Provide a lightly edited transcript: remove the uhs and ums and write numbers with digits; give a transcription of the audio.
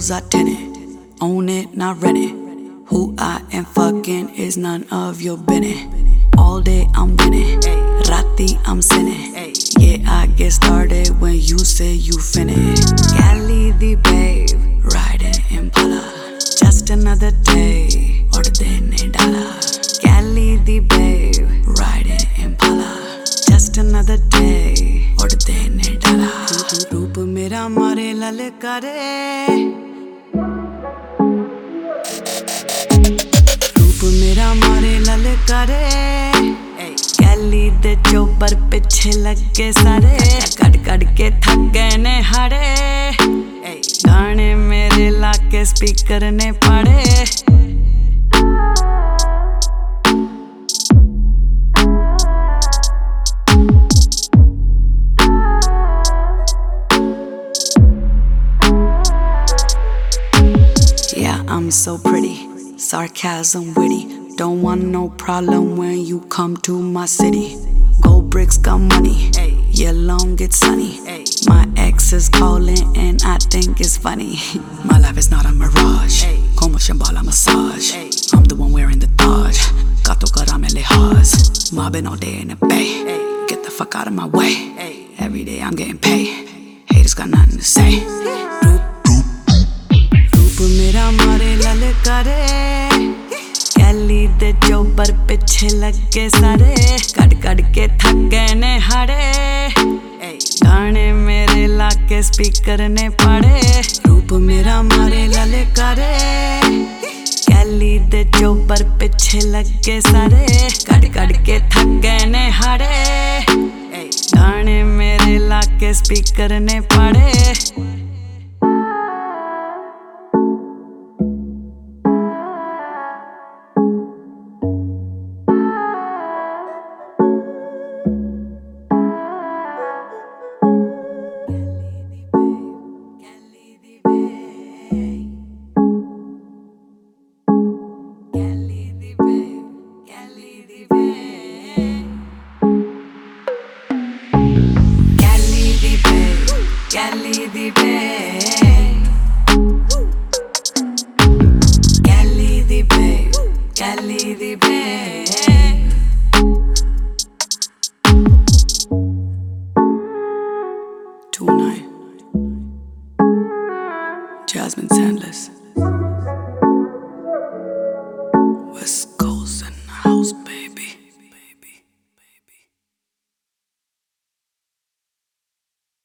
windows are tinted. Own it, not rent it. Who I am fucking is none of your business. All day I'm winning, Rati I'm sinning. Yeah, I get started when you say you finish. Cali the babe, riding Impala. Just another day, or the day dala. Cali the babe, riding Impala. Just another day, or the day dala. रूप मेरा मारे ललकारे, रूप मेरा मारे ललकारे. कैली दे chopper पिछे लगे सारे, कड़ कड़ के थक गए ने हारे. गाने मेरे लाके स्पीकर ने पाड़े. Yeah, I'm so pretty, sarcasm witty. Don't want no problem when you come to my city. Gold bricks got money, yeah, long it's sunny. My ex is calling and I think it's funny. My life is not a mirage, como Shambhala massage. I'm the one wearing the Taj, gato karame lehaz. Mobbing all day in the bay, get the fuck out of my way. Every day I'm getting paid, haters got nothing to say. रूप मेरा मारे ललकारे, कैली दे chopper पिछे लगे सारे. कड़ कड़ के थक गए ने हारे. गाने मेरे लाके स्पीकर ने पाड़े. रूप मेरा मारे ललकारे, कैली दे चोपर पिछे लगे सारे. कड़ कड़ के थक गए ने हारे. गाने मेरे लाके स्पीकर ने पाड़े. Cali the babe, Cali the babe, Cali the babe. Tonight, Jasmine Sandless.